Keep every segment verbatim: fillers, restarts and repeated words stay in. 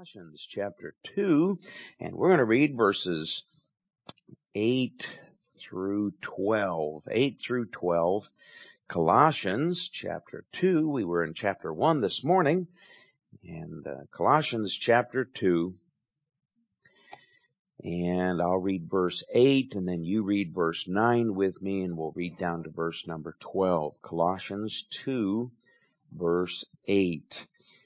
Colossians chapter two, and we're going to read verses eight through twelve. eight through twelve. Colossians chapter two. We were in chapter one this morning, and uh, Colossians chapter two. And I'll read verse eight, and then you read verse nine with me, and we'll read down to verse number twelve. Colossians two, verse eight.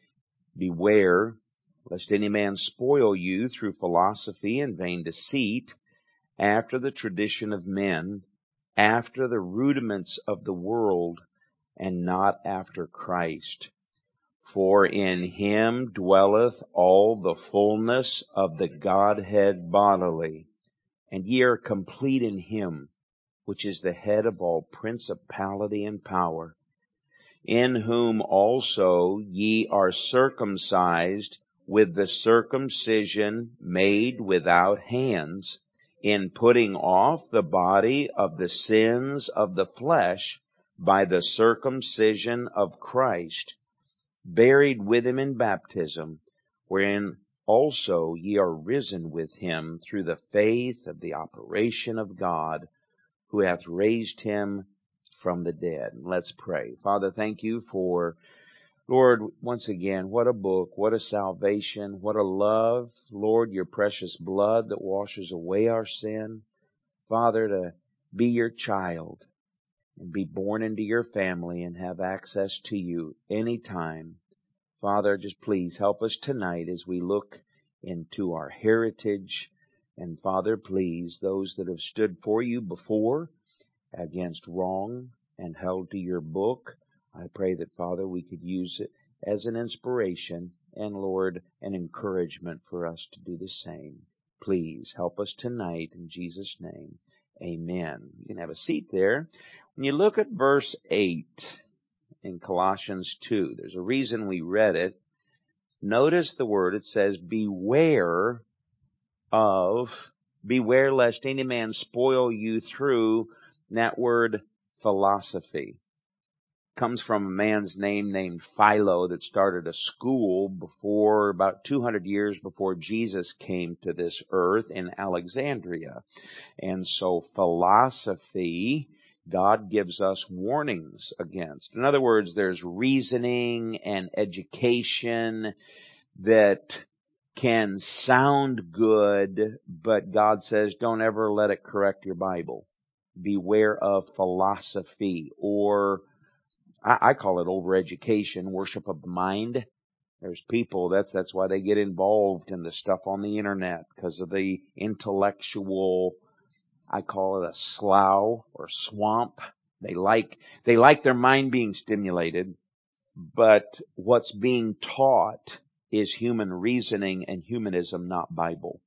Beware lest any man spoil you through philosophy and vain deceit, after the tradition of men, after the rudiments of the world, and not after Christ. For in him dwelleth all the fullness of the Godhead bodily, and ye are complete in him, which is the head of all principality and power, in whom also ye are circumcised with the circumcision made without hands, in putting off the body of the sins of the flesh by the circumcision of Christ, buried with him in baptism, wherein also ye are risen with him through the faith of the operation of God, who hath raised him from the dead. Let's pray. Father, thank you for, Lord, once again, what a book, what a salvation, what a love. Lord, your precious blood that washes away our sin. Father, to be your child and be born into your family and have access to you anytime. Father, just please help us tonight as we look into our heritage. And Father, please, those that have stood for you before against wrong and held to your book, I pray that, Father, we could use it as an inspiration and, Lord, an encouragement for us to do the same. Please help us tonight in Jesus' name. Amen. You can have a seat there. When you look at verse eight in Colossians two, there's a reason we read it. Notice the word, it says, beware of, beware lest any man spoil you through, that word philosophy. Comes from a man's name named Philo that started a school before, about two hundred years before Jesus came to this earth in Alexandria. And so philosophy, God gives us warnings against. In other words, there's reasoning and education that can sound good, but God says don't ever let it correct your Bible. Beware of philosophy, or I call it overeducation, worship of the mind. There's people, that's that's why they get involved in the stuff on the internet, because of the intellectual, I call it a slough or swamp. They like, they like their mind being stimulated, but what's being taught is human reasoning and humanism, not Bible.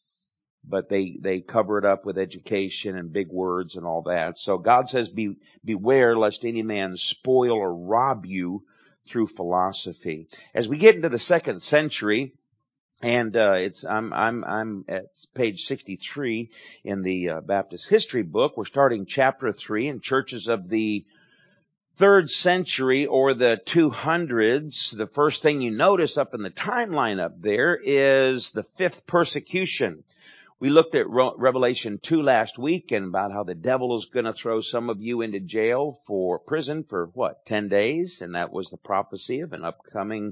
But they, they cover it up with education and big words and all that. So God says, be, beware lest any man spoil or rob you through philosophy. As we get into the second century, and, uh, it's, I'm, I'm, I'm at page sixty-three in the uh, Baptist history book. We're starting chapter three in churches of the third century or the two hundreds. The first thing you notice up in the timeline up there is the fifth persecution. We looked at Revelation two last week and about how the devil is going to throw some of you into jail for prison for what, ten days? And that was the prophecy of an upcoming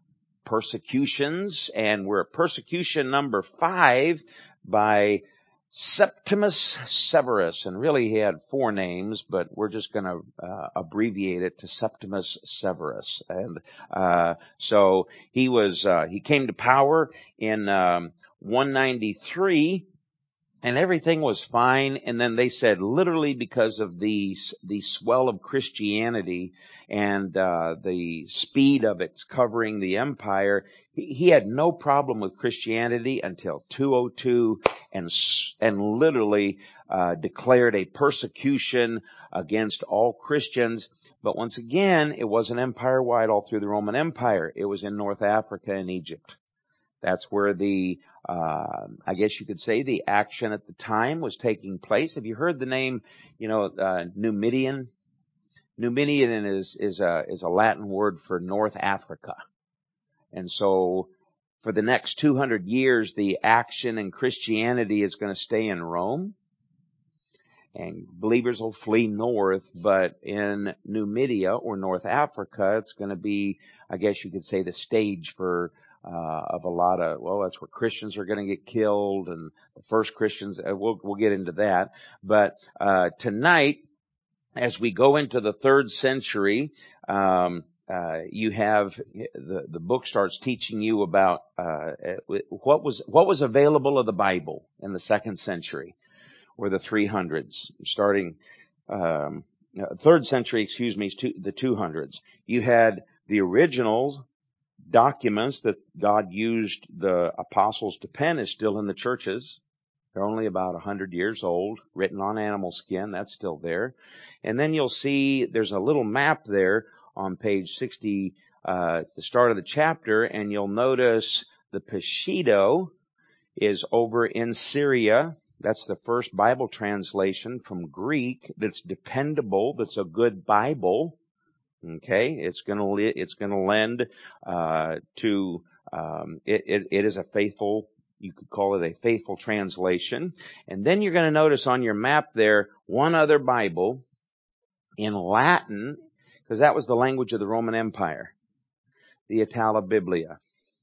persecutions. And we're at persecution number five by Septimus Severus. And really he had four names, but we're just going to uh, abbreviate it to Septimus Severus. And uh so he was, uh he came to power in um one ninety-three, and everything was fine. And then they said, literally because of the the swell of Christianity and uh the speed of it covering the empire, he, he had no problem with Christianity until two oh two, and and literally uh declared a persecution against all Christians. But once again, it wasn't empire-wide all through the Roman Empire. It was in North Africa and Egypt. That's where the, uh, I guess you could say the action at the time was taking place. Have you heard the name, you know, uh, Numidian? Numidian is, is a, is a Latin word for North Africa. And so for the next two hundred years, the action in Christianity is going to stay in Rome, and believers will flee north, but in Numidia or North Africa, it's going to be, I guess you could say, the stage for uh, of a lot of, well, that's where Christians are going to get killed, and the first Christians, uh, we'll, we'll get into that. But uh, tonight, as we go into the third century, um, uh, you have the the book starts teaching you about uh, what was what was available of the Bible in the second century or the three hundreds, starting um, uh, third century, excuse me, to the two hundreds. You had the original documents that God used the apostles to pen is still in the churches. They're only about a hundred years old, written on animal skin. That's still there. And then you'll see there's a little map there on page sixty, uh, at the start of the chapter, and you'll notice the Peshitta is over in Syria. That's the first Bible translation from Greek that's dependable, that's a good Bible. Okay, it's going to it's going to lend uh, to um, it, it. It is a faithful. You could call it a faithful translation. And then you're going to notice on your map there one other Bible in Latin, because that was the language of the Roman Empire, the Itala Biblia,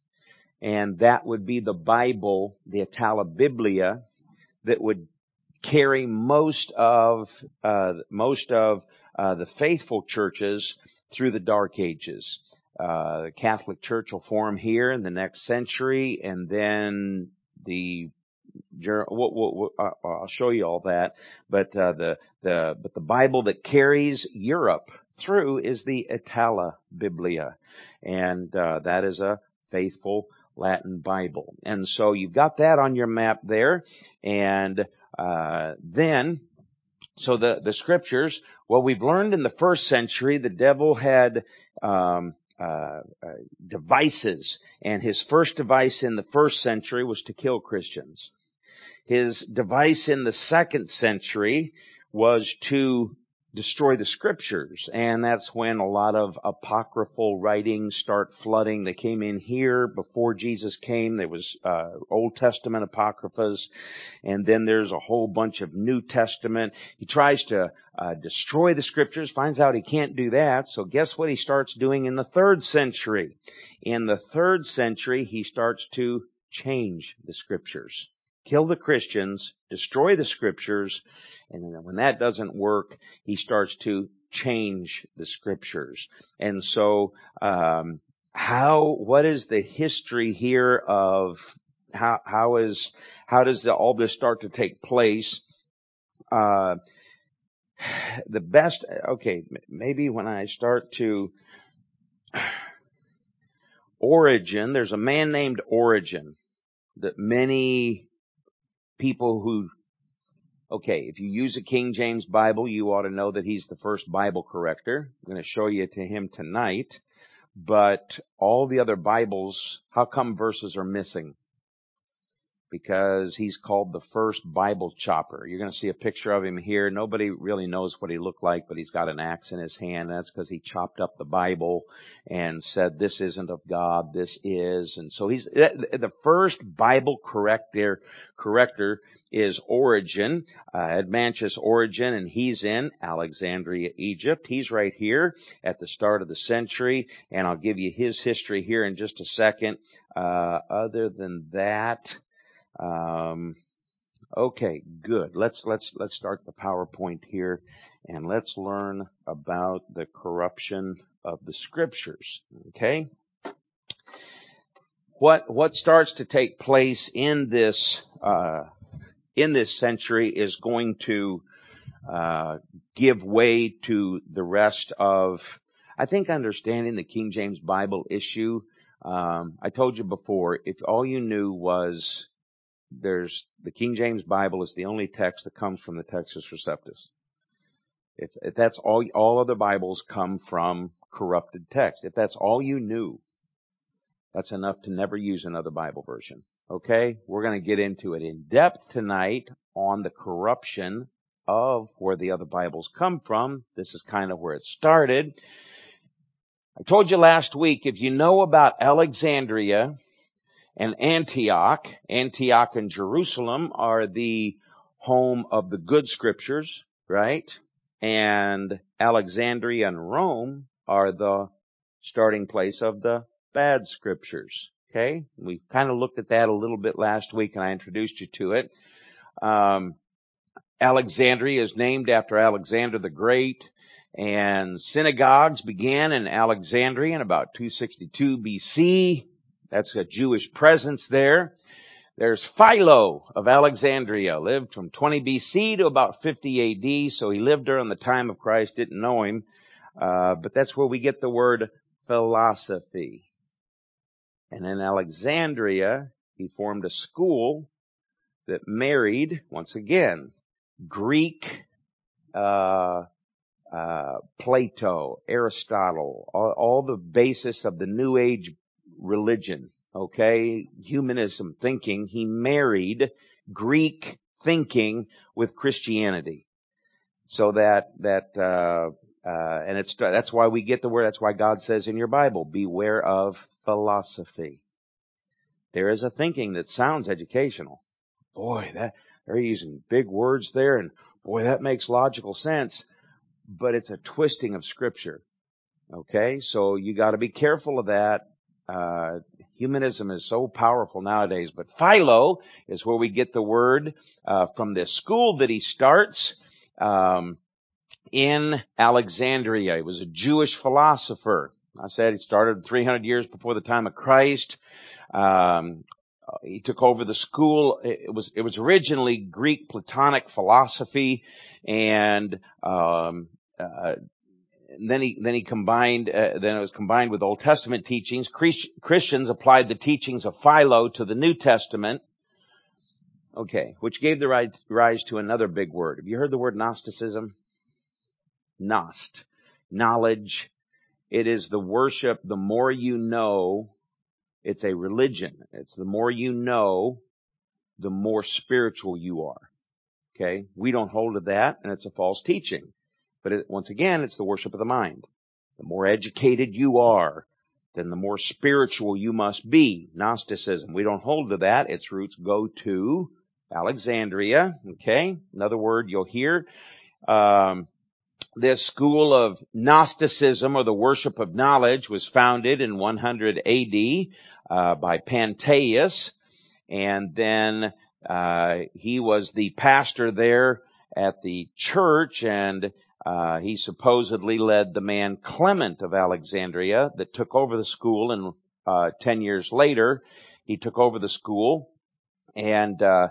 and that would be the Bible, the Itala Biblia, that would carry most of uh, most of uh, the faithful churches through the Dark Ages. Uh, the Catholic Church will form here in the next century, and then the we'll, we'll, uh, I'll show you all that. But uh, the the but the Bible that carries Europe through is the Itala Biblia, and uh, that is a faithful Latin Bible. And so you've got that on your map there, and uh, then, so the, the scriptures, well, we've learned in the first century the devil had um, uh, uh, devices, and his first device in the first century was to kill Christians. His device in the second century was to destroy the scriptures, and that's when a lot of apocryphal writings start flooding. They came in here before Jesus came. There was uh, Old Testament apocryphas, and then there's a whole bunch of New Testament. He tries to uh, destroy the scriptures, finds out he can't do that, so guess what he starts doing in the third century? In the third century, he starts to change the scriptures. Kill the Christians, destroy the scriptures, and when that doesn't work, he starts to change the scriptures. And so, um, how, what is the history here of how, how is, how does the, all this start to take place? Uh, the best, okay, maybe when I start to, Origen, there's a man named Origen that many people who, okay, if you use a King James Bible, you ought to know that he's the first Bible corrector. I'm going to show you to him tonight. But all the other Bibles, how come verses are missing? Because he's called the first Bible chopper. You're going to see a picture of him here. Nobody really knows what he looked like, but he's got an axe in his hand. That's because he chopped up the Bible and said, this isn't of God, this is. And so he's, the first Bible corrector, corrector is Origen, uh, Admantius Origen, and he's in Alexandria, Egypt. He's right here at the start of the century, and I'll give you his history here in just a second. Uh, other than that, Um, okay, good. Let's, let's, let's start the PowerPoint here, and let's learn about the corruption of the scriptures. Okay? What, what starts to take place in this, uh, in this century is going to, uh, give way to the rest of, I think understanding the King James Bible issue. Um, I told you before, if all you knew was there's the King James Bible is the only text that comes from the Textus Receptus. If, if that's all, all other Bibles come from corrupted text. If that's all you knew, that's enough to never use another Bible version. Okay? We're going to get into it in depth tonight on the corruption of where the other Bibles come from. This is kind of where it started. I told you last week, if you know about Alexandria, And Antioch, Antioch and Jerusalem are the home of the good scriptures, right? And Alexandria and Rome are the starting place of the bad scriptures. Okay? We kind of looked at that a little bit last week and I introduced you to it. Um, Alexandria is named after Alexander the Great, and synagogues began in Alexandria in about two sixty-two B C. That's a Jewish presence there. There's Philo of Alexandria, lived from twenty B C to about fifty A D, so he lived during the time of Christ, didn't know him, uh, but that's where we get the word philosophy. And in Alexandria, he formed a school that married, once again, Greek, uh, uh, Plato, Aristotle, all, all the basis of the New Age religion, okay, humanism thinking. He married Greek thinking with Christianity. So that, that, uh, uh, and it's, that's why we get the word, that's why God says in your Bible, beware of philosophy. There is a thinking that sounds educational. Boy, that, they're using big words there, and boy, that makes logical sense, but it's a twisting of Scripture. Okay, so you got to be careful of that. Uh, humanism is so powerful nowadays, but Philo is where we get the word uh, from this school that he starts um, in Alexandria. He was a Jewish philosopher. I said he started three hundred years before the time of Christ. Um, he took over the school. It was it was originally Greek Platonic philosophy, and um, uh, then he then he combined. Uh, then it was combined with Old Testament teachings. Christ, Christians applied the teachings of Philo to the New Testament. Okay, which gave the rise, rise to another big word. Have you heard the word Gnosticism? Gnost, knowledge. It is the worship. The more you know. It's a religion. It's the more you know, the more spiritual you are. Okay? We don't hold to that, and it's a false teaching. But it, once again, it's the worship of the mind. The more educated you are, then the more spiritual you must be. Gnosticism. We don't hold to that. Its roots go to Alexandria. Okay? Another word you'll hear. Um, This school of Gnosticism, or the worship of knowledge, was founded in one hundred A D uh, by Pantaeus, and then uh, he was the pastor there at the church, and uh, he supposedly led the man Clement of Alexandria that took over the school, and uh, ten years later, he took over the school, and uh,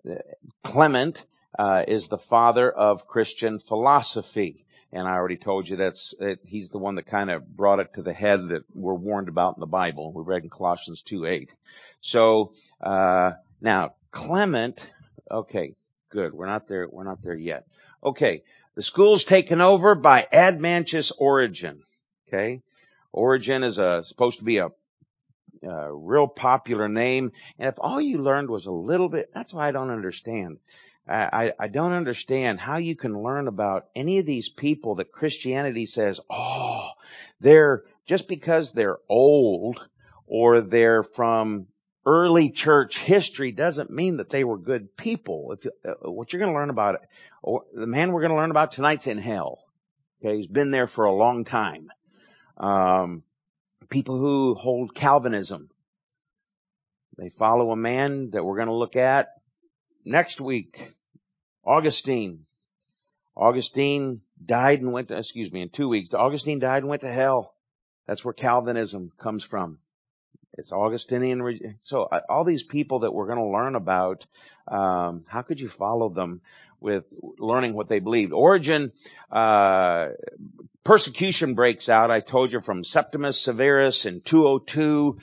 Clement uh, is the father of Christian philosophy. And I already told you that's it, he's the one that kind of brought it to the head that we're warned about in the Bible. We read in Colossians two eight. So uh now Clement, okay, good. We're not there. We're not there yet. Okay, the school's taken over by Admantius Origen. Okay, Origen is a supposed to be a Uh, real popular name. And if all you learned was a little bit, that's why I don't understand. I, I, I don't understand how you can learn about any of these people that Christianity says, oh, they're, just because they're old or they're from early church history doesn't mean that they were good people. If uh, what you're going to learn about, or the man we're going to learn about tonight's in hell. Okay, he's been there for a long time. Um, people who hold Calvinism, they follow a man that we're going to look at next week, Augustine. Augustine died and went to, excuse me, in two weeks. Augustine died and went to hell. That's where Calvinism comes from. It's Augustinian. So all these people that we're going to learn about, um, how could you follow them with learning what they believed? Origen, uh, persecution breaks out, I told you, from Septimus Severus in two oh two,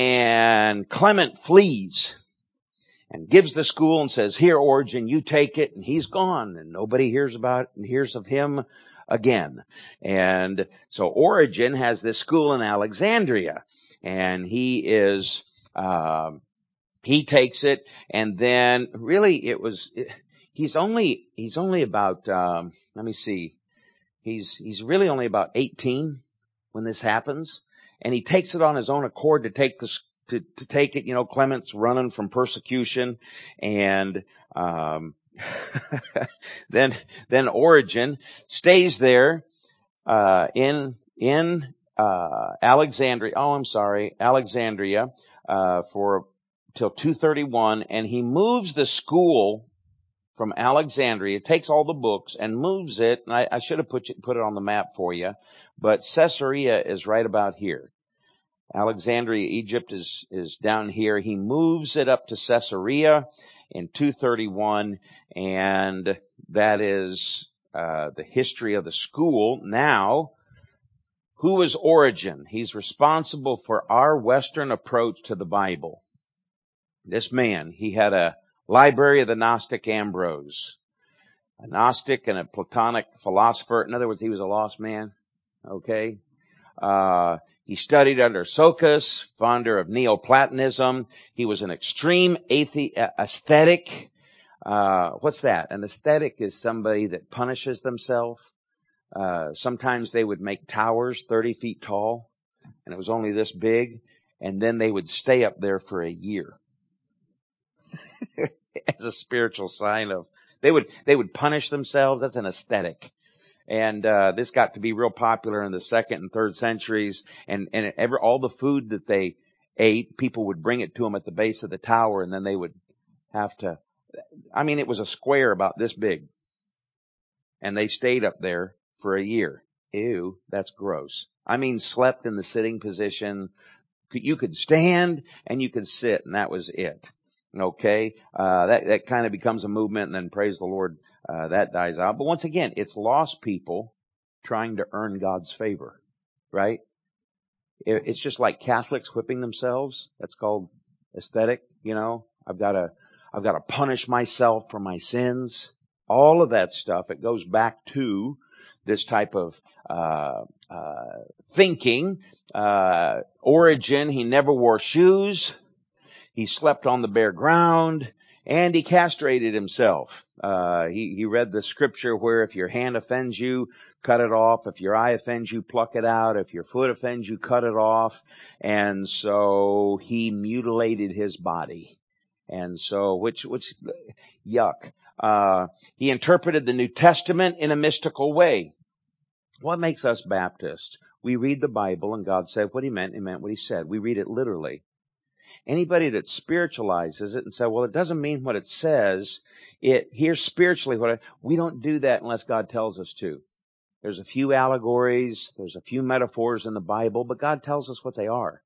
and Clement flees and gives the school and says, here, Origen, you take it, and he's gone, and nobody hears about and hears of him again. And so Origen has this school in Alexandria, and he is, uh, he takes it, and then really it was, it, he's only, he's only about, um, let me see, he's, he's really only about eighteen when this happens, and he takes it on his own accord to take the to, to take it. You know, Clement's running from persecution, and um, then then Origen stays there uh, in in uh, Alexandria. Oh, I'm sorry, Alexandria uh, for till two thirty-one, and he moves the school from Alexandria, takes all the books and moves it. And I, I should have put you, put it on the map for you, but Caesarea is right about here. Alexandria, Egypt is, is down here. He moves it up to Caesarea in two thirty-one, and that is, uh, the history of the school. Now, who is Origen? He's responsible for our Western approach to the Bible. This man, he had a library of the Gnostic Ambrose, a Gnostic and a Platonic philosopher. In other words, he was a lost man. Okay. Uh, he studied under Socus, founder of Neoplatonism. He was an extreme athe- aesthetic. Uh, what's that? An aesthetic is somebody that punishes themselves. Uh, sometimes they would make towers thirty feet tall, and it was only this big, and then they would stay up there for a year. As a spiritual sign of, they would, they would punish themselves. That's an aesthetic. And, uh, this got to be real popular in the second and third centuries. And, and ever, all the food that they ate, people would bring it to them at the base of the tower, and then they would have to, I mean, it was a square about this big. And they stayed up there for a year. Ew, that's gross. I mean, slept in the sitting position. You could stand and you could sit, and that was it. Okay, uh, that, that kind of becomes a movement, and then praise the Lord, uh, that dies out. But once again, it's lost people trying to earn God's favor, right? It, it's just like Catholics whipping themselves. That's called aesthetic, you know. I've got to, I've got to punish myself for my sins. All of that stuff, it goes back to this type of, uh, uh, thinking. Uh, Origen, he never wore shoes. He slept on the bare ground, and he castrated himself. Uh, he, he read the scripture where if your hand offends you, cut it off. If your eye offends you, pluck it out. If your foot offends you, cut it off. And so he mutilated his body. And so, which, which, yuck. Uh, he interpreted the New Testament in a mystical way. What makes us Baptists? We read the Bible, and God said what he meant, he meant what he said. We read it literally. Anybody that spiritualizes it and says, well, it doesn't mean what it says, it here's spiritually what I, we don't do that unless God tells us to. There's a few allegories, there's a few metaphors in the Bible, but God tells us what they are.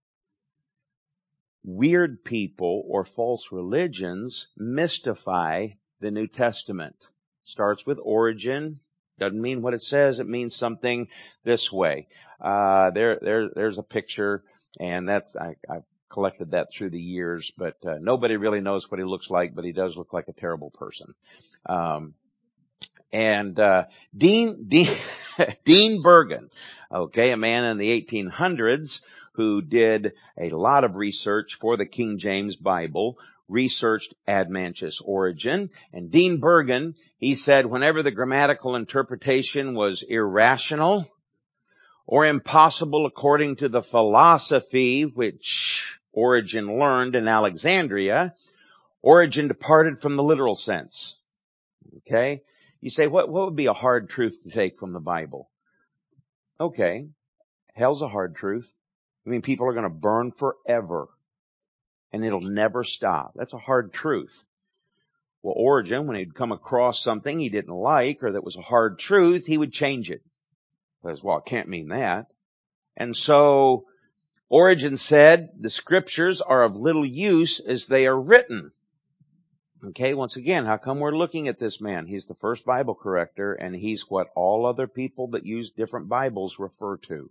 Weird people or false religions mystify the New Testament. Starts with Origen. Doesn't mean what it says. It means something this way. Uh, there, there, there's a picture, and that's, I, I've collected that through the years, but, uh, nobody really knows what he looks like, but he does look like a terrible person. Um, and, uh, Dean, Dean, Dean Bergen, okay, a man in the eighteen hundreds who did a lot of research for the King James Bible, researched Ad Mantius Origin. And Dean Bergen, he said whenever the grammatical interpretation was irrational or impossible according to the philosophy which Origen learned in Alexandria, Origen departed from the literal sense. Okay? You say, what, what would be a hard truth to take from the Bible? Okay. Hell's a hard truth. I mean, people are going to burn forever, and it'll never stop. That's a hard truth. Well, Origen, when he'd come across something he didn't like or that was a hard truth, he would change it. Because, well, it can't mean that. And so Origen said, the scriptures are of little use as they are written. Okay, once again, how come we're looking at this man? He's the first Bible corrector, and he's what all other people that use different Bibles refer to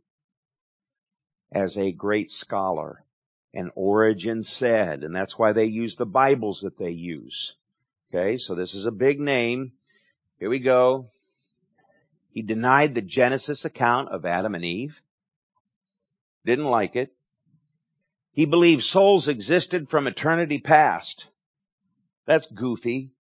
as a great scholar. And Origen said, and that's why they use the Bibles that they use. Okay, so this is a big name. Here we go. He denied the Genesis account of Adam and Eve. Didn't like it. He believed souls existed from eternity past. That's goofy.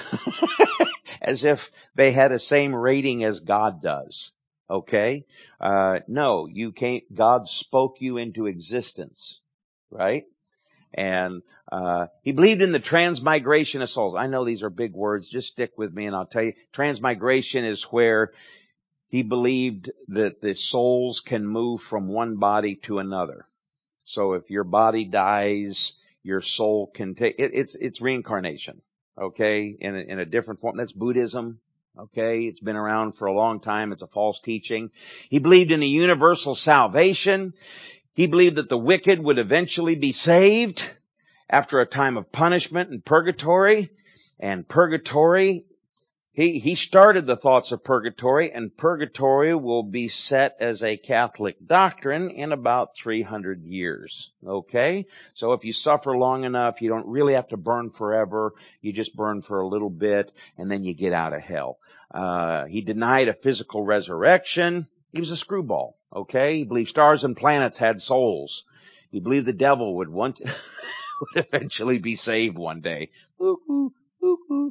As if they had the same rating as God does. Okay? Uh, no, you can't, God spoke you into existence. Right? And uh he believed in the transmigration of souls. I know these are big words. Just stick with me and I'll tell you. Transmigration is where he believed that the souls can move from one body to another. So if your body dies, your soul can take it, it's it's reincarnation. Okay, in a, in a different form. That's Buddhism. Okay, it's been around for a long time. It's a false teaching. He believed in a universal salvation. He believed that the wicked would eventually be saved after a time of punishment and purgatory. And purgatory, he, he started the thoughts of purgatory, and purgatory will be set as a Catholic doctrine in about three hundred years. Okay? So if you suffer long enough, you don't really have to burn forever. You just burn for a little bit, and then you get out of hell. Uh, he denied a physical resurrection. He was a screwball. Okay? He believed stars and planets had souls. He believed the devil would want would eventually be saved one day. Woo-hoo, woo-hoo.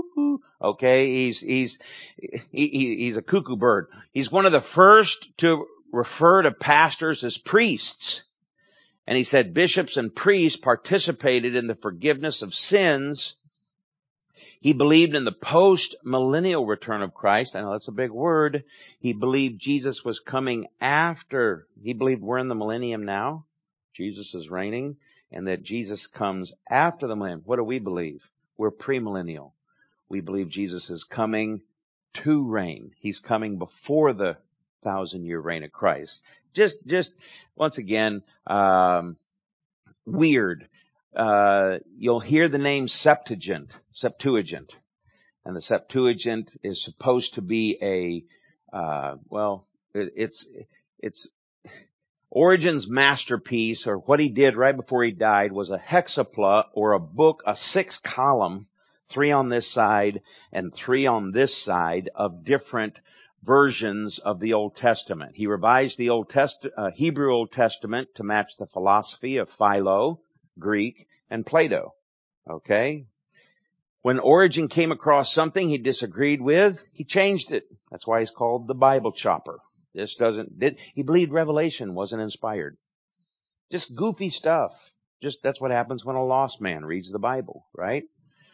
Okay, he's he's he, he's a cuckoo bird. He's one of the first to refer to pastors as priests. And he said bishops and priests participated in the forgiveness of sins. He believed in the post-millennial return of Christ. I know that's a big word. He believed Jesus was coming after. He believed we're in the millennium now. Jesus is reigning, and that Jesus comes after the millennium. What do we believe? We're premillennial. We believe Jesus is coming to reign. He's coming before the thousand year reign of Christ. Just, just once again, um, weird. Uh, you'll hear the name Septuagint, Septuagint. And the Septuagint is supposed to be a, uh, well, it, it's, it's, Origen's masterpiece, or what he did right before he died, was a hexapla, or a book, a six column, three on this side and three on this side, of different versions of the Old Testament. He revised the Old Test, uh, Hebrew Old Testament to match the philosophy of Philo, Greek, and Plato. Okay? When Origen came across something he disagreed with, he changed it. That's why he's called the Bible chopper. This doesn't, did, he believed Revelation wasn't inspired. Just goofy stuff. Just, that's what happens when a lost man reads the Bible, right?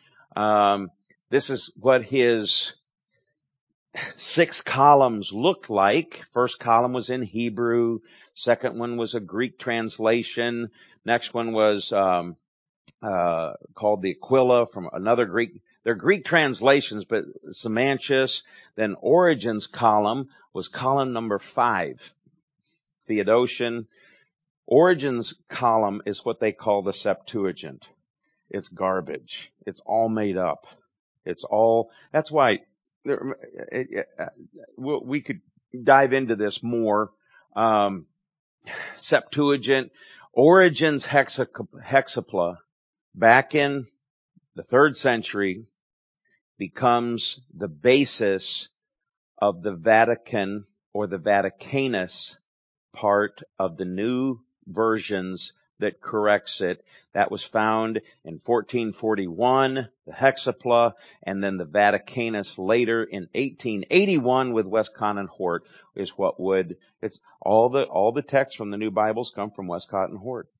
Um, this is what his six columns looked like. First column was in Hebrew. Second one was a Greek translation. Next one was, um, uh, called the Aquila from another Greek. They're Greek translations, but Samantius. Then Origen's column was column number five. Theodotion. Origen's column is what they call the Septuagint. It's garbage. It's all made up. It's all, that's why there, it, it, we could dive into this more. Um, Septuagint, Origen's hexa, hexapla, back in the third century, becomes the basis of the Vatican or the Vaticanus part of the new versions that corrects it. That was found in fourteen forty-one, the Hexapla, and then the Vaticanus later in eighteen eighty-one with Westcott and Hort is what would, it's all the, all the texts from the new Bibles come from Westcott and Hort,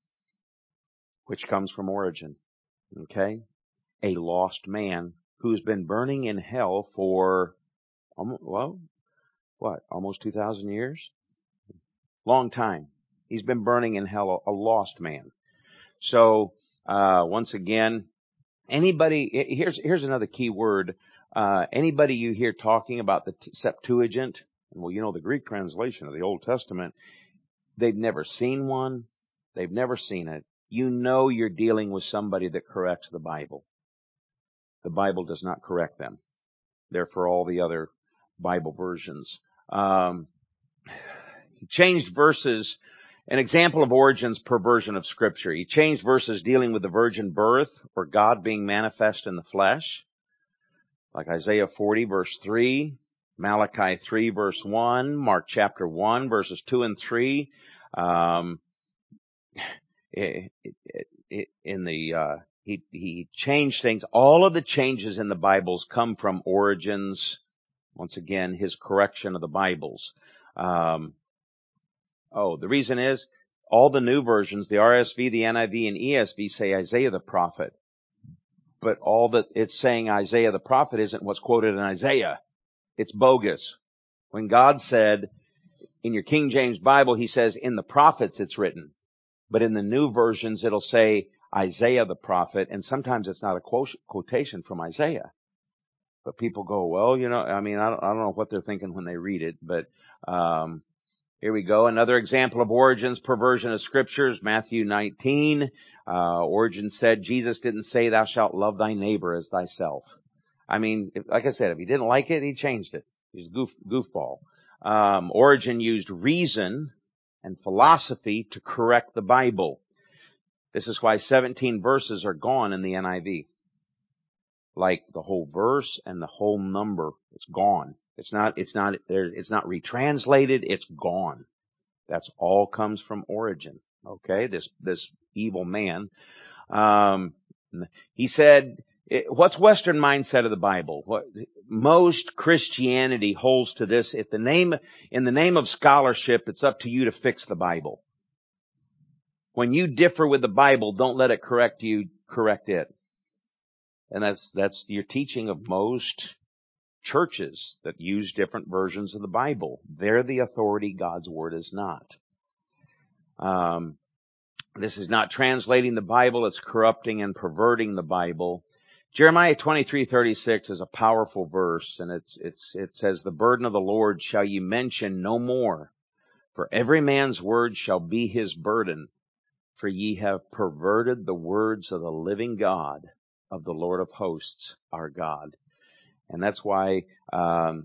which comes from Origen. Okay? A lost man who's been burning in hell for, well, what, almost two thousand years? Long time. He's been burning in hell, a lost man. So, uh, once again, anybody, here's, here's another key word. Uh, anybody you hear talking about the Septuagint, well, you know, the Greek translation of the Old Testament, they've never seen one. They've never seen it. You know you're dealing with somebody that corrects the Bible. The Bible does not correct them. They're for all the other Bible versions. Um, he changed verses. An example of Origen's perversion of Scripture. He changed verses dealing with the virgin birth or God being manifest in the flesh, like Isaiah forty verse three, Malachi three verse one, Mark chapter one verses two and three. Um, it, it, it, in the uh, he he changed things. All of the changes in the Bibles come from Origen's, once again, his correction of the Bibles. Um, oh, the reason is, all the new versions, the R S V, the N I V, and E S V say Isaiah the prophet. But all that it's saying Isaiah the prophet isn't what's quoted in Isaiah. It's bogus. When God said, in your King James Bible, he says, in the prophets it's written. But in the new versions, it'll say Isaiah the prophet, and sometimes it's not a quotation from Isaiah. But people go, well, you know, I mean, I don't, I don't know what they're thinking when they read it, but um here we go. Another example of Origen's perversion of scriptures, Matthew nineteen. Uh, Origen said Jesus didn't say thou shalt love thy neighbor as thyself. I mean, if, like I said, if he didn't like it, he changed it. He's a goof, goofball. Um, Origen used reason and philosophy to correct the Bible. This is why seventeen verses are gone in the N I V. Like the whole verse and the whole number, it's gone. It's not, it's not, it's not retranslated, it's gone. That's all comes from Origen. Okay, this, this evil man. Um, he said, what's Western mindset of the Bible? What, most Christianity holds to this. If the name, in the name of scholarship, it's up to you to fix the Bible. When you differ with the Bible, don't let it correct you, correct it. And that's, that's your teaching of most churches that use different versions of the Bible. They're the authority. God's word is not. Um, this is not translating the Bible. It's corrupting and perverting the Bible. Jeremiah twenty-three thirty-six is a powerful verse, and it's, it's, it says, the burden of the Lord shall ye mention no more, for every man's word shall be his burden, for ye have perverted the words of the living God, of the Lord of hosts, our God. And that's why, um,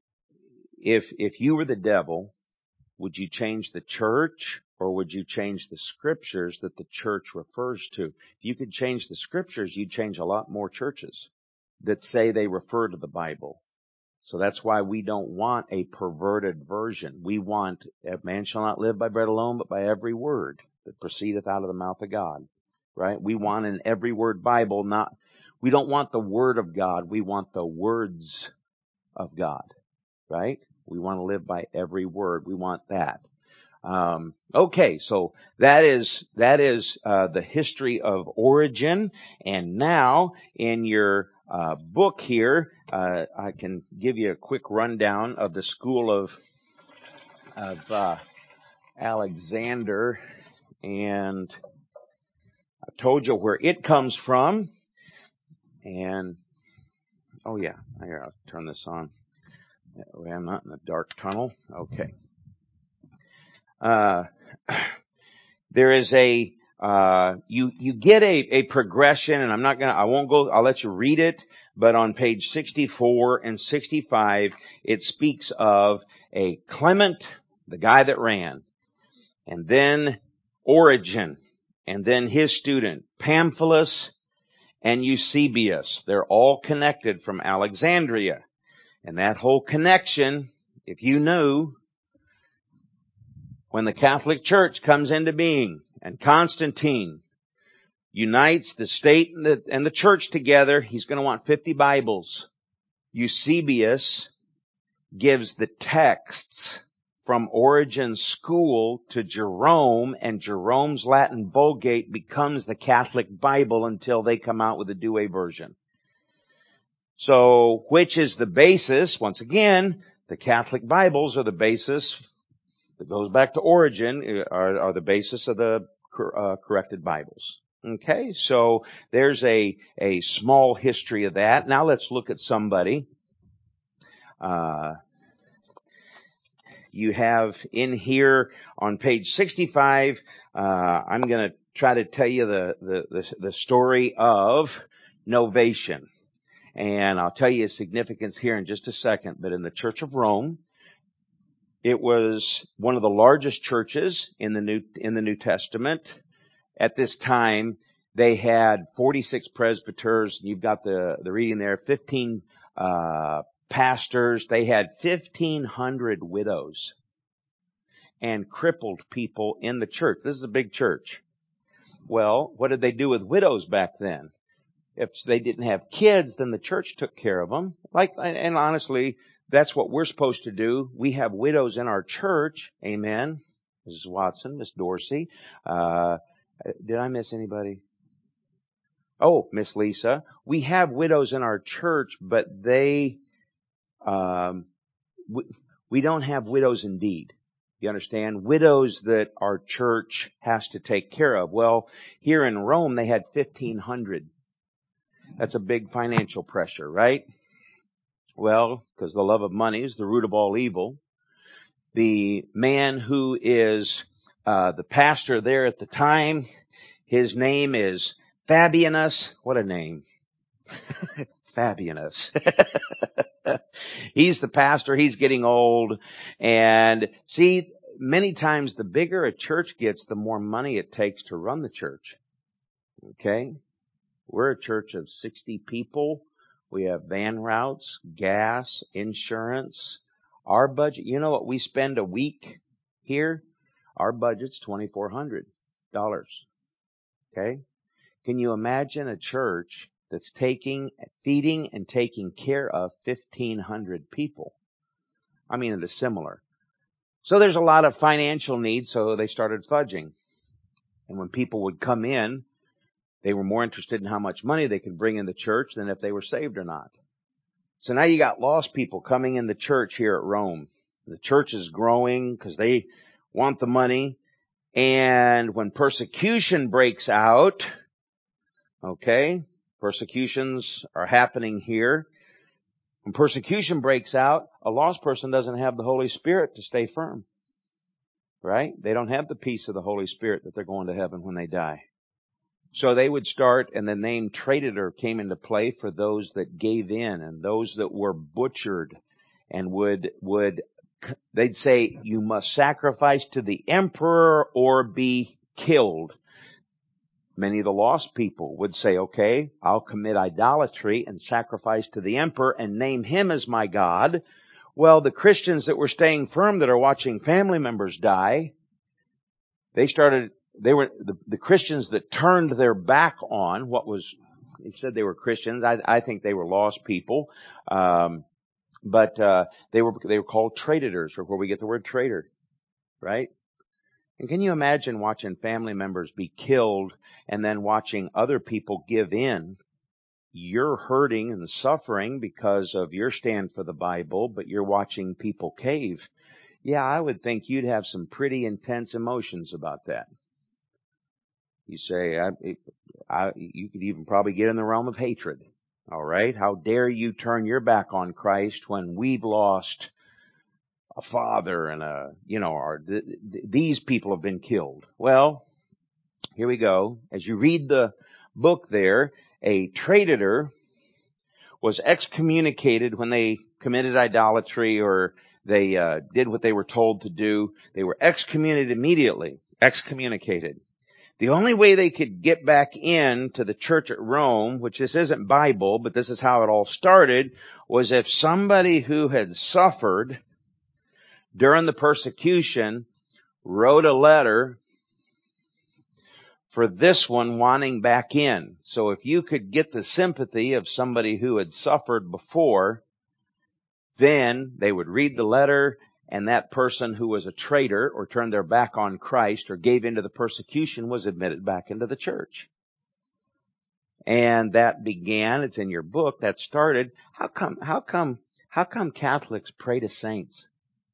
if, if you were the devil, would you change the church or would you change the scriptures that the church refers to? If you could change the scriptures, you'd change a lot more churches that say they refer to the Bible. So that's why we don't want a perverted version. We want, man shall not live by bread alone, but by every word that proceedeth out of the mouth of God. Right? We want an every word Bible, not, we don't want the word of God. We want the words of God. Right? We want to live by every word. We want that. Um, okay, so that is that is uh, the history of Origen, and now in your uh, book here, uh, I can give you a quick rundown of the school of of uh, Alexander, and I've told you where it comes from, and oh yeah, here I'll turn this on. That way I'm not in a dark tunnel. Okay. Uh, there is a, uh, you, you get a, a progression, and I'm not gonna, I won't go, I'll let you read it, but on page sixty-four and sixty-five, it speaks of a Clement, the guy that ran, and then Origen, and then his student, Pamphilus and Eusebius. They're all connected from Alexandria. And that whole connection, if you knew, when the Catholic Church comes into being and Constantine unites the state and the, and the church together, he's going to want fifty Bibles. Eusebius gives the texts from Origen's school to Jerome, and Jerome's Latin Vulgate becomes the Catholic Bible until they come out with a Douay version. So, which is the basis? Once again, the Catholic Bibles are the basis that goes back to Origen, are, are the basis of the uh, corrected Bibles. Okay, so there's a, a small history of that. Now let's look at somebody. Uh, you have in here on page sixty-five, uh, I'm going to try to tell you the, the, the, the story of Novatian. And I'll tell you its significance here in just a second. But in the Church of Rome, it was one of the largest churches in the New, in the New Testament. At this time, they had forty-six presbyters. You've got the, the reading there, fifteen, uh, pastors. They had fifteen hundred widows and crippled people in the church. This is a big church. Well, what did they do with widows back then? If they didn't have kids, then the church took care of them. Like, and honestly, that's what we're supposed to do. We have widows in our church. Amen. Missus Watson, Miss Dorsey. Uh, did I miss anybody? Oh, Miss Lisa. We have widows in our church, but they, um, we, we don't have widows indeed. You understand? Widows that our church has to take care of. Well, here in Rome, they had fifteen hundred. That's a big financial pressure, right? Well, because the love of money is the root of all evil. The man who is uh, the pastor there at the time, his name is Fabianus. What a name. Fabianus. He's the pastor. He's getting old. And see, many times the bigger a church gets, the more money it takes to run the church. Okay? We're a church of sixty people. We have van routes, gas, insurance. Our budget, you know what we spend a week here? Our budget's twenty-four hundred dollars. Okay? Can you imagine a church that's taking, feeding and taking care of fifteen hundred people? I mean, it is similar. So there's a lot of financial needs, so they started fudging. And when people would come in, they were more interested in how much money they could bring in the church than if they were saved or not. So now you got lost people coming in the church here at Rome. The church is growing because they want the money. And when persecution breaks out, okay, persecutions are happening here. When persecution breaks out, a lost person doesn't have the Holy Spirit to stay firm. Right? They don't have the peace of the Holy Spirit that they're going to heaven when they die. So they would start, and the name traitor came into play for those that gave in and those that were butchered, and would, would, they'd say, you must sacrifice to the emperor or be killed. Many of the lost people would say, okay, I'll commit idolatry and sacrifice to the emperor and name him as my God. Well, the Christians that were staying firm, that are watching family members die, they started, they were, the, the Christians that turned their back on what was, they said they were Christians. I, I think they were lost people. Um, but, uh, they were, they were called traitors, or where we get the word traitor, right? And can you imagine watching family members be killed and then watching other people give in? You're hurting and suffering because of your stand for the Bible, but you're watching people cave. Yeah, I would think you'd have some pretty intense emotions about that. You say, I, I, you could even probably get in the realm of hatred. All right? How dare you turn your back on Christ when we've lost a father and a, you know, our, th- th- these people have been killed. Well, here we go. As you read the book there, a traitor was excommunicated when they committed idolatry, or they uh, did what they were told to do. They were excommunicated immediately. Excommunicated. The only way they could get back into the church at Rome, which this isn't Bible, but this is how it all started, was if somebody who had suffered during the persecution wrote a letter for this one wanting back in. So if you could get the sympathy of somebody who had suffered before, then they would read the letter, and that person who was a traitor or turned their back on Christ or gave into the persecution was admitted back into the church. And that began, it's in your book, that started, how come, how come, how come Catholics pray to saints?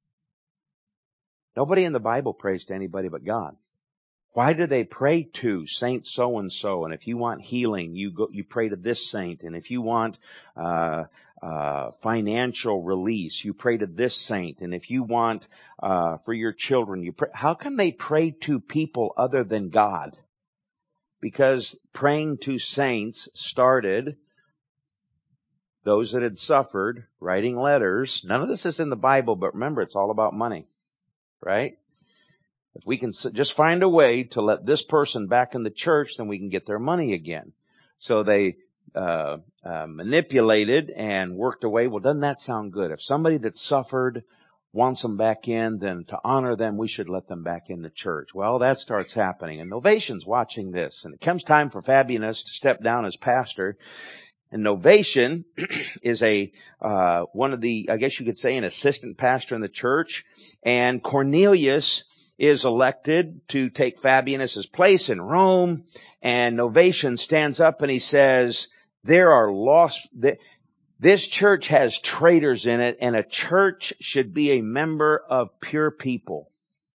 Nobody in the Bible prays to anybody but God. Why do they pray to Saint so-and-so? And if you want healing, you go, you pray to this saint. And if you want, uh, uh, financial release, you pray to this saint. And if you want, uh, for your children, you pray. How come they pray to people other than God? Because praying to saints started those that had suffered, writing letters. None of this is in the Bible, but remember, it's all about money, right? If we can just find a way to let this person back in the church, then we can get their money again. So they uh, uh manipulated and worked away. Well, doesn't that sound good? If somebody that suffered wants them back in, then to honor them, we should let them back in the church. Well, that starts happening. And Novatian's watching this. And it comes time for Fabianus to step down as pastor. And Novatian is a uh one of the, I guess you could say, an assistant pastor in the church. And Cornelius is elected to take Fabianus's place in Rome, and Novatian stands up and he says, there are lost, this church has traitors in it, and a church should be a member of pure people.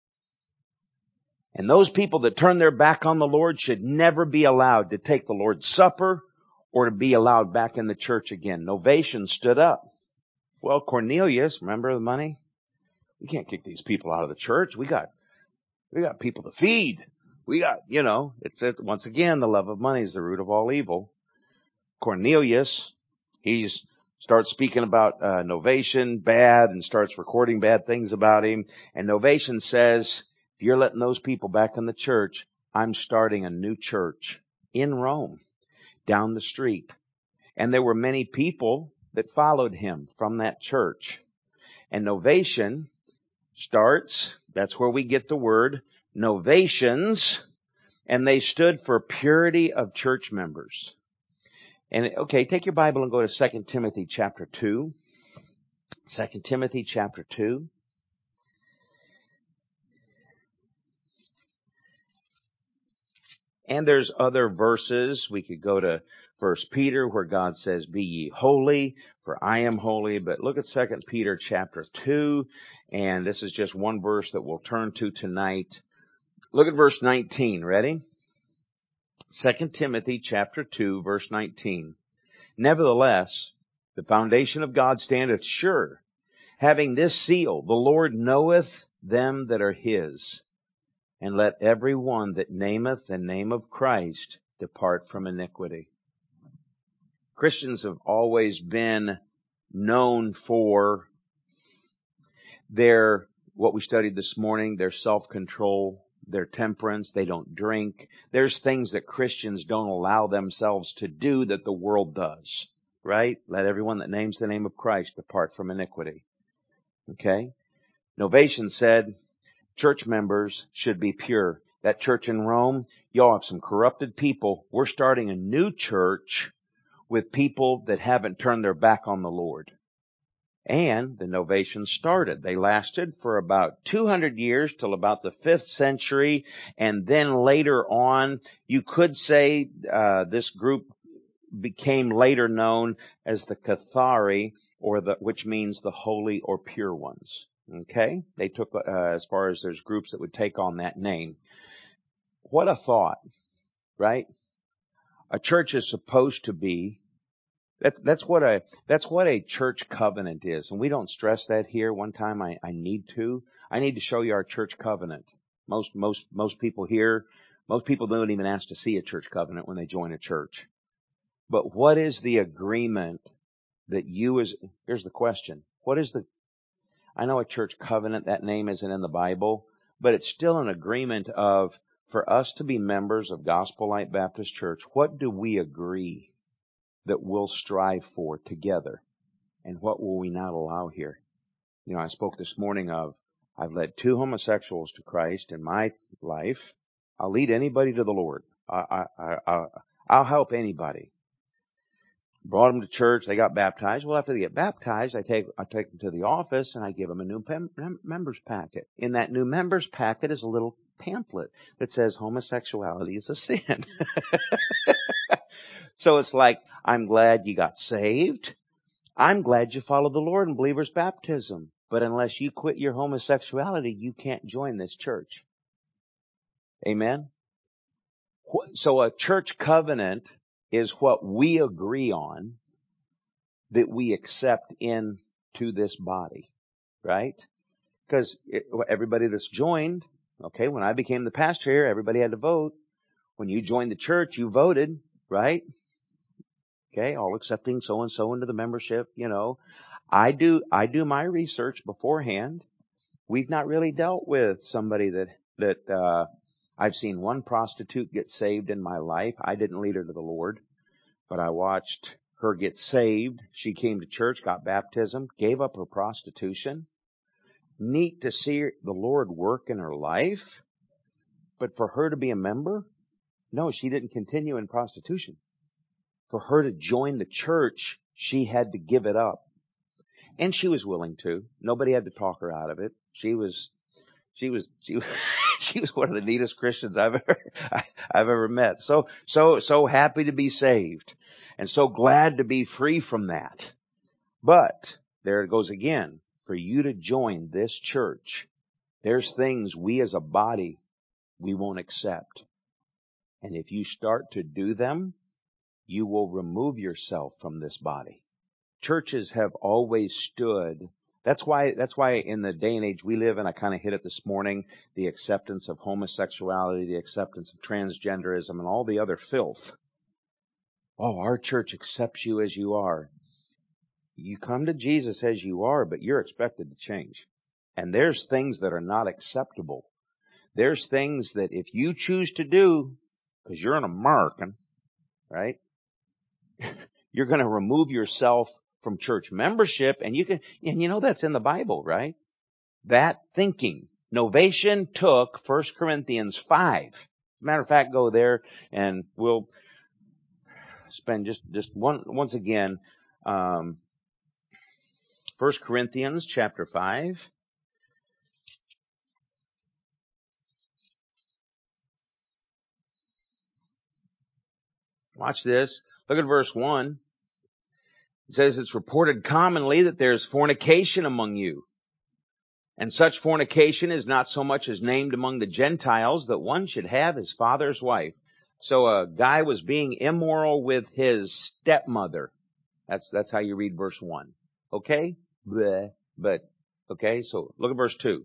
And those people that turn their back on the Lord should never be allowed to take the Lord's Supper or to be allowed back in the church again. Novatian stood up. Well, Cornelius, remember the money? We can't kick these people out of the church. We got, we got people to feed. We got, you know, it's it, once again, the love of money is the root of all evil. Cornelius, he's starts speaking about uh, Novatian bad and starts recording bad things about him. And Novatian says, if you're letting those people back in the church, I'm starting a new church in Rome, down the street. And there were many people that followed him from that church. And Novatian starts, that's where we get the word Novatians, and they stood for purity of church members. And okay, take your Bible and go to Second Timothy chapter two. Second Timothy chapter two. And there's other verses. We could go to First Peter where God says, be ye holy, for I am holy. But look at Second Peter chapter two. And this is just one verse that we'll turn to tonight. Look at verse nineteen. Ready? Second Timothy chapter two, verse nineteen. Nevertheless, the foundation of God standeth sure, having this seal, the Lord knoweth them that are his. And let every one that nameth the name of Christ depart from iniquity. Christians have always been known for their, what we studied this morning, their self-control, their temperance. They don't drink. There's things that Christians don't allow themselves to do that the world does, right? Let everyone that names the name of Christ depart from iniquity. Okay? Novatian said, church members should be pure. That church in Rome, y'all have some corrupted people. We're starting a new church with people that haven't turned their back on the Lord. And the Novatians started. They lasted for about two hundred years till about the fifth century. And then later on, you could say uh, this group became later known as the Cathari, or the, which means the holy or pure ones. Okay? They took, uh, as far as there's groups that would take on that name. What a thought, right? A church is supposed to be, that, that's what a, that's what a church covenant is. And we don't stress that here. One time I, I need to. I need to show you our church covenant. Most, most, most people here, most people don't even ask to see a church covenant when they join a church. But what is the agreement that you as, here's the question. What is the, I know a church covenant, that name isn't in the Bible, but it's still an agreement of, for us to be members of Gospel Light Baptist Church, what do we agree that we'll strive for together? And what will we not allow here? You know, I spoke this morning of, I've led two homosexuals to Christ in my life. I'll lead anybody to the Lord. I, I, I, I'll help anybody. Brought them to church. They got baptized. Well, after they get baptized, I take I take them to the office and I give them a new pem- members packet. In that new members packet is a little pamphlet that says homosexuality is a sin. So it's like, I'm glad you got saved. I'm glad you followed the Lord in believer's baptism. But unless you quit your homosexuality, you can't join this church. Amen? So a church covenant is what we agree on that we accept into this body, right? Because everybody that's joined, okay, when I became the pastor here, everybody had to vote. When you joined the church, you voted, right? Okay, all accepting so-and-so into the membership, you know. I do, I do my research beforehand. We've not really dealt with somebody that, that, uh, I've seen one prostitute get saved in my life. I didn't lead her to the Lord, but I watched her get saved. She came to church, got baptism, gave up her prostitution. Neat to see the Lord work in her life. But for her to be a member, no, she didn't continue in prostitution. For her to join the church, she had to give it up. And she was willing to. Nobody had to talk her out of it. She was, she was, she was, she was one of the neatest Christians I've ever, I, I've ever met. So, so, so happy to be saved and so glad to be free from that. But there it goes again. For you to join this church, there's things we as a body, we won't accept. And if you start to do them, you will remove yourself from this body. Churches have always stood. That's why, that's why in the day and age we live in, I kind of hit it this morning, the acceptance of homosexuality, the acceptance of transgenderism, and all the other filth. Oh, our church accepts you as you are. You come to Jesus as you are, but you're expected to change. And there's things that are not acceptable. There's things that if you choose to do, because you're an American, right? You're going to remove yourself from church membership, and you can, and you know that's in the Bible, right? That thinking. Novation took First Corinthians five. As a matter of fact, go there and we'll spend just, just one, once again, um, First Corinthians chapter five. Watch this. Look at verse one. It says, it's reported commonly that there's fornication among you. And such fornication is not so much as named among the Gentiles that one should have his father's wife. So a guy was being immoral with his stepmother. That's, that's how you read verse one. Okay? Bleh. But, okay, so look at verse two.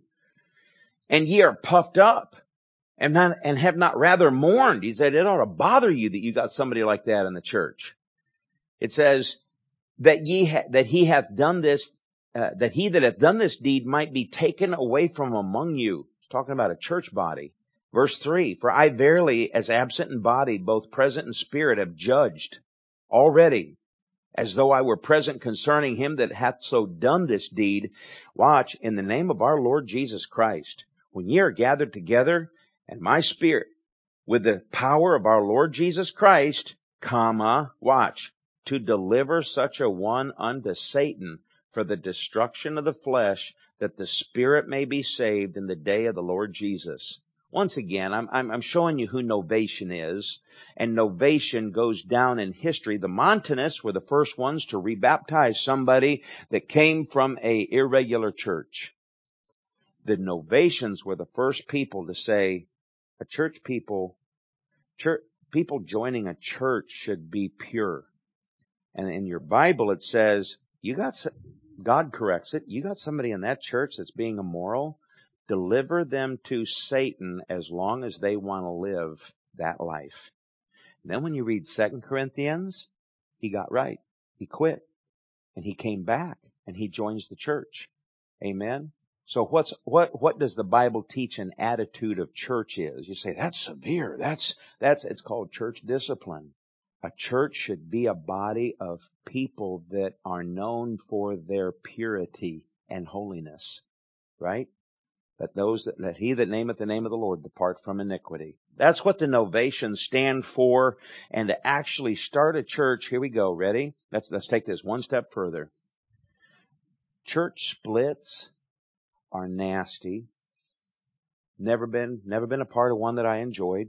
And ye are puffed up and not, and have not rather mourned. He said, it ought to bother you that you got somebody like that in the church. It says, that ye ha- that he hath done this, uh, that he that hath done this deed might be taken away from among you. It's talking about a church body. Verse three, for I verily, as absent in body, both present in spirit, have judged already, as though I were present concerning him that hath so done this deed. Watch, in the name of our Lord Jesus Christ, when ye are gathered together, and my spirit, with the power of our Lord Jesus Christ, comma, watch, to deliver such a one unto Satan for the destruction of the flesh, that the spirit may be saved in the day of the Lord Jesus. Once again, I'm, I'm, I'm showing you who Novation is, and Novation goes down in history. The Montanists were the first ones to rebaptize somebody that came from a irregular church. The Novatians were the first people to say, a church people, church, people joining a church should be pure. And in your Bible, it says, you got, God corrects it. You got somebody in that church that's being immoral. Deliver them to Satan as long as they want to live that life. And then when you read Second Corinthians, he got right. He quit and he came back and he joins the church. Amen. So what's, what, what does the Bible teach an attitude of church is? You say, that's severe. That's, that's, it's called church discipline. A church should be a body of people that are known for their purity and holiness, right? That those that, that he that nameth the name of the Lord depart from iniquity. That's what the Novations stand for. And to actually start a church, here we go. Ready? Let's, let's take this one step further. Church splits are nasty. Never been, never been a part of one that I enjoyed.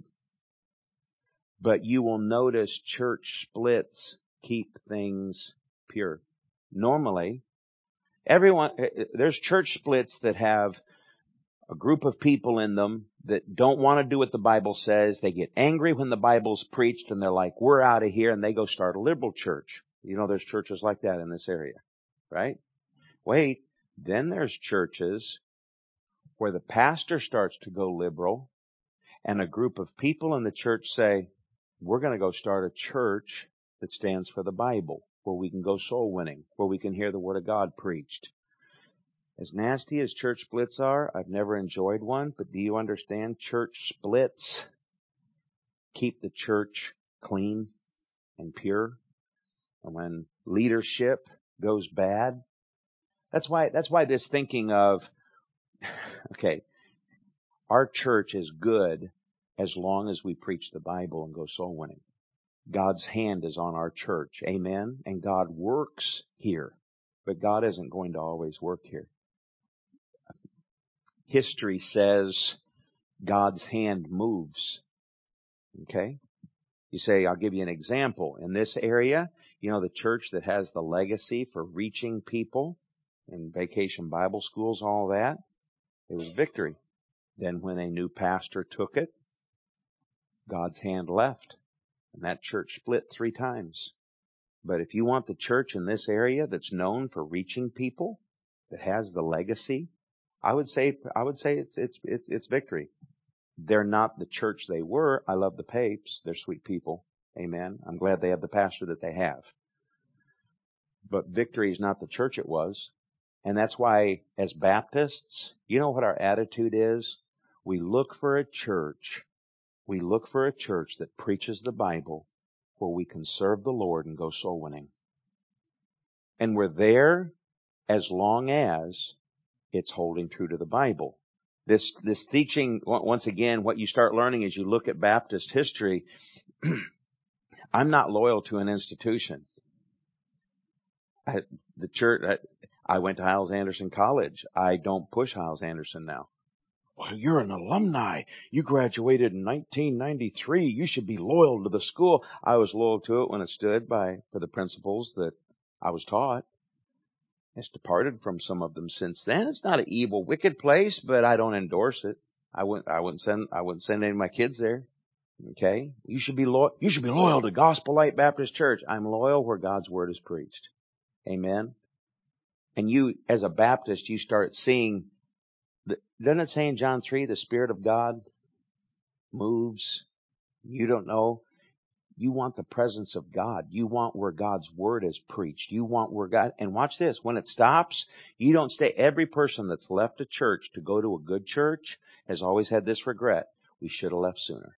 But you will notice church splits keep things pure. Normally, everyone, there's church splits that have a group of people in them that don't want to do what the Bible says. They get angry when the Bible's preached and they're like, we're out of here, and they go start a liberal church. You know, there's churches like that in this area, right? Wait, then there's churches where the pastor starts to go liberal and a group of people in the church say, we're going to go start a church that stands for the Bible, where we can go soul winning, where we can hear the Word of God preached. As nasty as church splits are, I've never enjoyed one, but do you understand church splits keep the church clean and pure? And when leadership goes bad, that's why, that's why this thinking of, okay, our church is good as long as we preach the Bible and go soul winning. God's hand is on our church. Amen. And God works here, but God isn't going to always work here. history says God's hand moves. Okay? You say, I'll give you an example. In this area, you know, the church that has the legacy for reaching people in Vacation Bible schools, all that, it was Victory. Then when a new pastor took it, God's hand left, and that church split three times. But if you want the church in this area that's known for reaching people, that has the legacy, I would say, I would say it's, it's, it's, it's Victory. They're not the church they were. I love the Papes. They're sweet people. Amen. I'm glad they have the pastor that they have. But Victory is not the church it was. And that's why, as Baptists, you know what our attitude is? We look for a church. We look for a church that preaches the Bible, where we can serve the Lord and go soul winning. And we're there as long as it's holding true to the Bible. This, this teaching, once again, what you start learning as you look at Baptist history, I'm not loyal to an institution. I, the church, I, I went to Hyles Anderson College. I don't push Hyles Anderson now. Well, you're an alumni. You graduated in nineteen ninety-three. You should be loyal to the school. I was loyal to it when it stood by for the principles that I was taught. It's departed from some of them since then. It's not an evil, wicked place, but I don't endorse it. I wouldn't, I wouldn't send, I wouldn't send any of my kids there. Okay. You should be loyal, you should be loyal to Gospel Light Baptist Church. I'm loyal where God's word is preached. Amen. And you, as a Baptist, you start seeing, the, doesn't it say in John three, the Spirit of God moves? You don't know. You want the presence of God. You want where God's word is preached. You want where God, and watch this, when it stops, you don't stay. Every person that's left a church to go to a good church has always had this regret. We should have left sooner.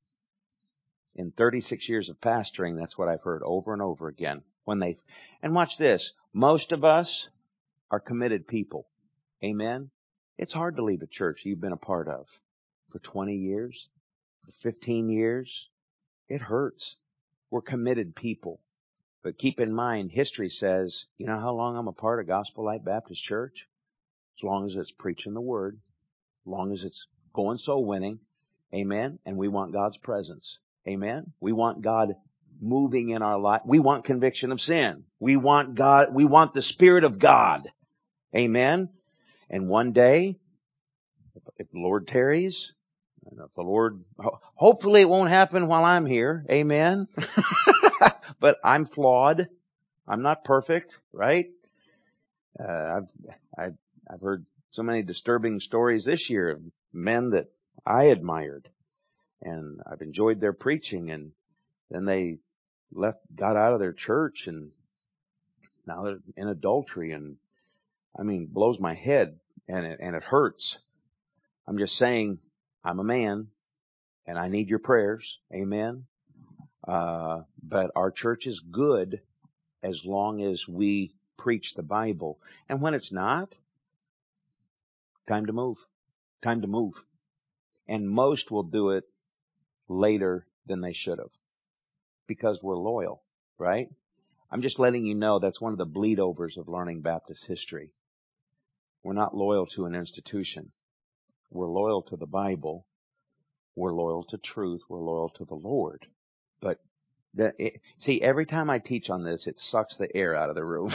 In thirty-six years of pastoring, that's what I've heard over and over again. When they, and watch this, most of us are committed people. Amen. It's hard to leave a church you've been a part of for twenty years, for fifteen years. It hurts. We're committed people. But keep in mind, history says, you know how long I'm a part of Gospel Light Baptist Church? As long as it's preaching the word, as long as it's going soul winning. Amen. And we want God's presence. Amen. We want God moving in our life. We want conviction of sin. We want God, we want the Spirit of God. Amen. And one day, if, if the Lord tarries, and if the Lord, hopefully it won't happen while I'm here. Amen. But I'm flawed. I'm not perfect, right? Uh, I've, I've, I've heard so many disturbing stories this year of men that I admired, and I've enjoyed their preaching, and then they left, got out of their church, and now they're in adultery, and I mean, blows my head, and it, and it hurts. I'm just saying, I'm a man, and I need your prayers. Amen. Uh, but our church is good as long as we preach the Bible. And when it's not, time to move. Time to move. And most will do it later than they should have because we're loyal, right? I'm just letting you know that's one of the bleed overs of learning Baptist history. We're not loyal to an institution. We're loyal to the Bible. We're loyal to truth. We're loyal to the Lord. But the, it, see, every time I teach on this, it sucks the air out of the room.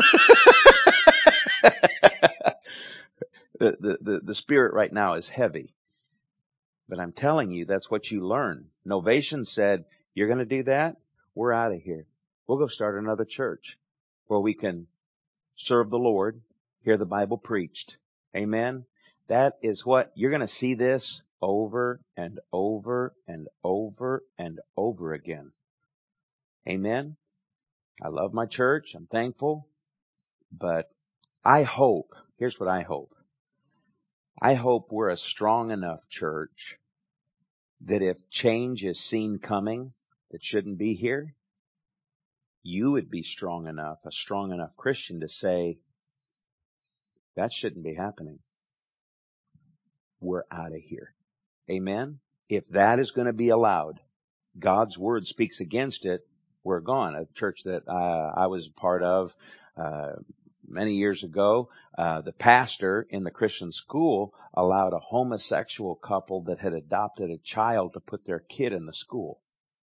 the, the, the, the spirit right now is heavy. But I'm telling you, that's what you learn. Novation said, you're going to do that? We're out of here. We'll go start another church where we can serve the Lord, hear the Bible preached. Amen. That is what you're going to see this over and over and over and over again. Amen. I love my church. I'm thankful. But I hope, here's what I hope. I hope we're a strong enough church that if change is seen coming that shouldn't be here, you would be strong enough, a strong enough Christian to say, that shouldn't be happening. We're out of here. Amen. If that is going to be allowed, God's word speaks against it, we're gone. A church that uh, I was a part of, uh, many years ago, uh, the pastor in the Christian school allowed a homosexual couple that had adopted a child to put their kid in the school.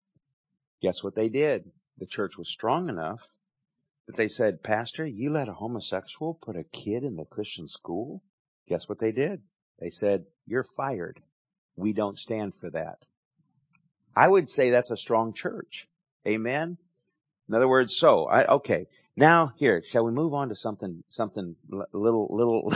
Guess what they did? The church was strong enough that they said, Pastor, you let a homosexual put a kid in the Christian school? Guess what they did? They said, you're fired. We don't stand for that. I would say that's a strong church. Amen? In other words, so, I, okay. Now, here, shall we move on to something, something little, little,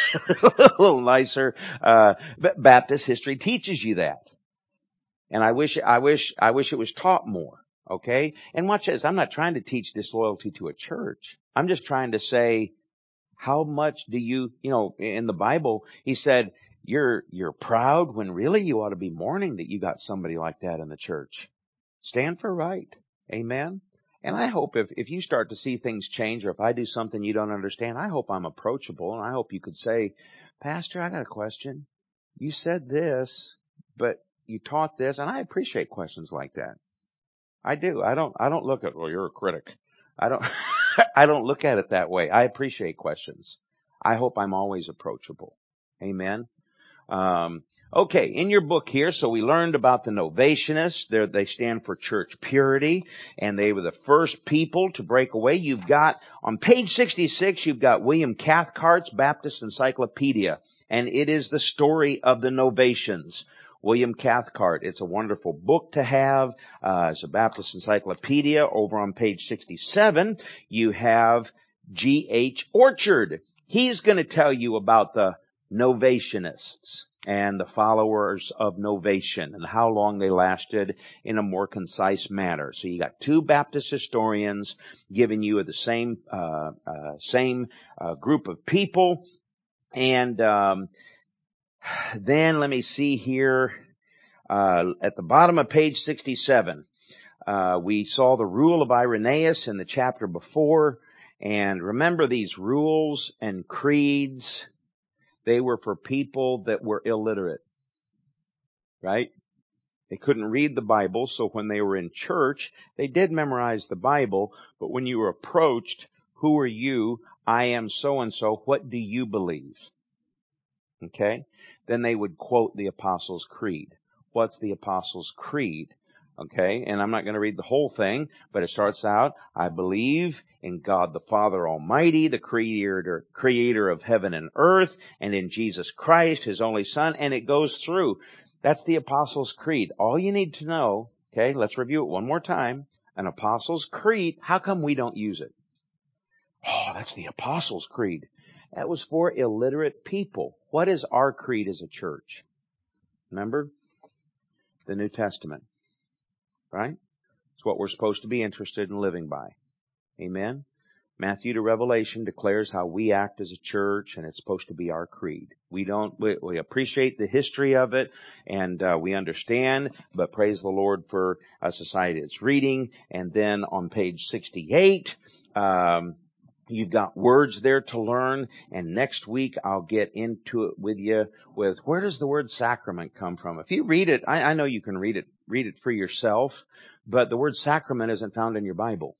little nicer? Uh, Baptist history teaches you that. And I wish, I wish, I wish it was taught more. Okay? And watch this. I'm not trying to teach disloyalty to a church. I'm just trying to say, how much do you, you know, in the Bible, he said, you're, you're proud when really you ought to be mourning that you got somebody like that in the church. Stand for right. Amen. And I hope if, if you start to see things change, or if I do something you don't understand, I hope I'm approachable, and I hope you could say, Pastor, I got a question. You said this, but you taught this, and I appreciate questions like that. I do. I don't, I don't look at, well, you're a critic. I don't, I don't look at it that way. I appreciate questions. I hope I'm always approachable. Amen. Um, okay, in your book here, so we learned about the Novatianists. They're, they stand for church purity, and they were the first people to break away. You've got, on page sixty-six, you've got William Cathcart's Baptist Encyclopedia, and it is the story of the Novatians. William Cathcart. It's a wonderful book to have. Uh, it's a Baptist Encyclopedia. Over on page sixty-seven, you have G H Orchard. He's going to tell you about the Novatianists and the followers of Novatian and how long they lasted in a more concise manner. So you got two Baptist historians giving you the same uh, uh same uh, group of people. And um then let me see here, uh at the bottom of page sixty-seven, uh we saw the rule of Irenaeus in the chapter before. And remember, these rules and creeds, they were for people that were illiterate, right? They couldn't read the Bible, so when they were in church, they did memorize the Bible, but when you were approached, who are you? I am so-and-so. What do you believe? Okay? Then they would quote the Apostles' Creed. What's the Apostles' Creed? Okay, and I'm not going to read the whole thing, but it starts out, I believe in God the Father Almighty, the creator, creator of heaven and earth, and in Jesus Christ, his only Son, and it goes through. That's the Apostles' Creed. All you need to know, okay, let's review it one more time. An Apostles' Creed, how come we don't use it? Oh, that's the Apostles' Creed. That was for illiterate people. What is our creed as a church? Remember? The New Testament. Right? It's what we're supposed to be interested in living by. Amen? Matthew to Revelation declares how we act as a church, and it's supposed to be our creed. We don't, we, we appreciate the history of it, and uh, we understand, but praise the Lord for a society that's reading. And then on page sixty-eight, um, you've got words there to learn, and next week I'll get into it with you with where does the word sacrament come from? If you read it, I, I know you can read it, read it for yourself, but the word sacrament isn't found in your Bible.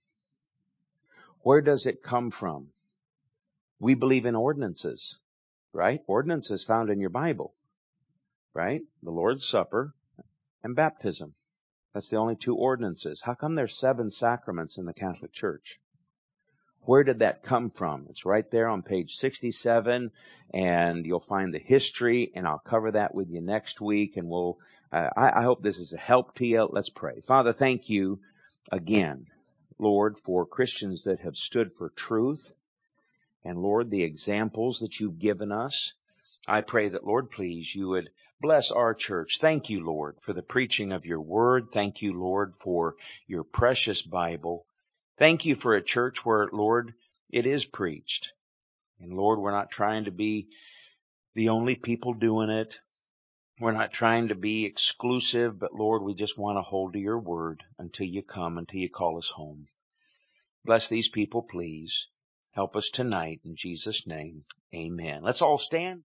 Where does it come from? We believe in ordinances, right? Ordinances found in your Bible, right? The Lord's Supper and baptism. That's the only two ordinances. How come there's seven sacraments in the Catholic Church? Where did that come from? It's right there on page sixty-seven, and you'll find the history, and I'll cover that with you next week, and we'll, uh, I, I hope this is a help to you. Let's pray. Father, thank you again, Lord, for Christians that have stood for truth, and Lord, the examples that you've given us. I pray that, Lord, please, you would bless our church. Thank you, Lord, for the preaching of your word. Thank you, Lord, for your precious Bible. Thank you for a church where, Lord, it is preached. And Lord, we're not trying to be the only people doing it. We're not trying to be exclusive, but Lord, we just want to hold to your word until you come, until you call us home. Bless these people, please. Help us tonight in Jesus' name. Amen. Let's all stand.